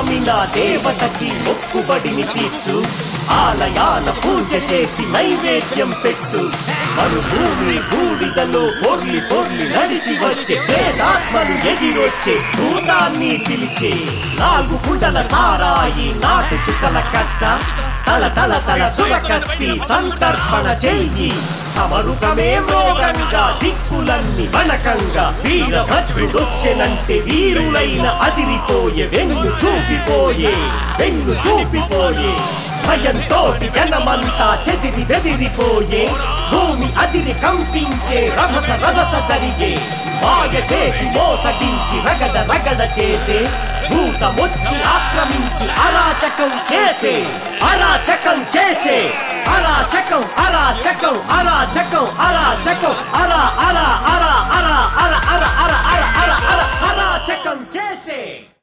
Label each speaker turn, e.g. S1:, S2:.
S1: నమ్మిన దేవతకి మొక్కుబడిని తీర్చు ఆలయాల పూజ చేసి నైవేద్యం పెట్టు మరుభూమి బూడిదలో పొర్లి పొర్లి నడిచి వచ్చే వేదాత్మలు ఎగిరొచ్చే భూతాన్ని పిలిచే 4 గుండల సారాయి నాటు చుక్కల కట్ట తల తల తల చురకత్తి సంతర్పణ చెయ్యి అమరుకమే మోగంగా దిక్కులన్నీ వనకంగా వీరభద్రుడొచ్చెనంటే వీరులైన అదిరిపోయే వెన్ను చూపిపోయే భయంతోటి జనమంతా చెదిరి బెదిరిపోయే భూమి అదిరి కంపించే రభస జరిగే మాయ చేసి మోసగించి రగడ చేసే భూతమొచ్చి ఆక్రమించి అరాచకం చేసే అరాచకం చేసే